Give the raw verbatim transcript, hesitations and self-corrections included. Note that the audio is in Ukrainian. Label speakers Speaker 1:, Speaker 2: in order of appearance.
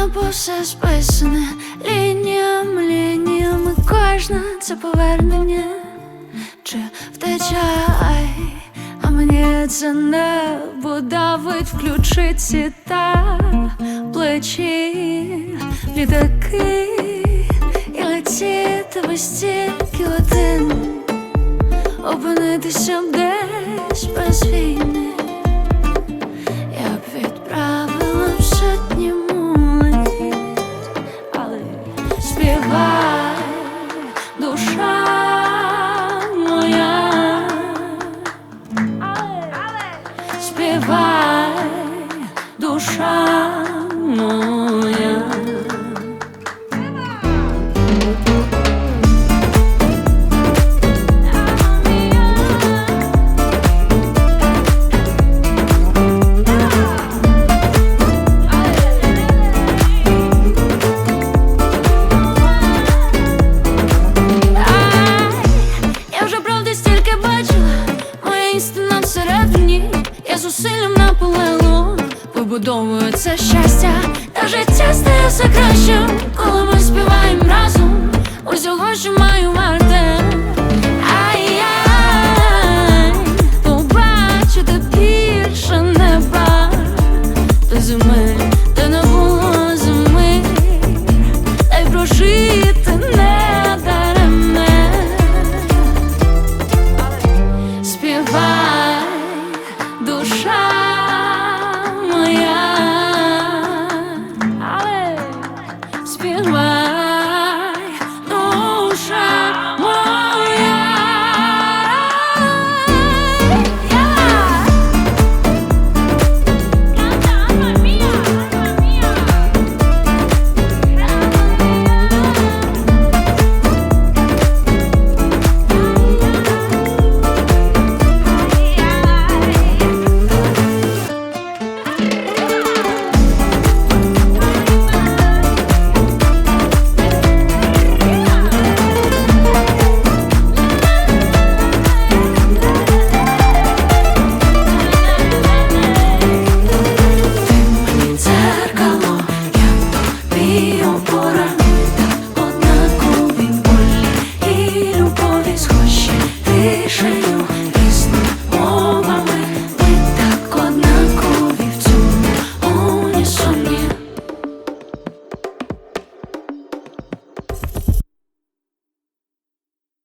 Speaker 1: небо все списане лініями, лініями, кожна це повернення чи втечай, а мені це небо давить в ключиці та плечі літаки, і летіти без стільки годин, опинитися десь без війни. Я б відправила в сотні молитв, але співай, душа моя, співай, душа моя. Істина всередині, я зусиллям наполегло вибудовую це щастя, та життя стає все кращим, коли ми співаємо разом усього, що маю варте. Ай-яй, побачити більше неба, до зими, де не було зими, та й прожити не даремне. Співай, душа моя, але співай, душа моя. Однакові болі і любові схожі тишею.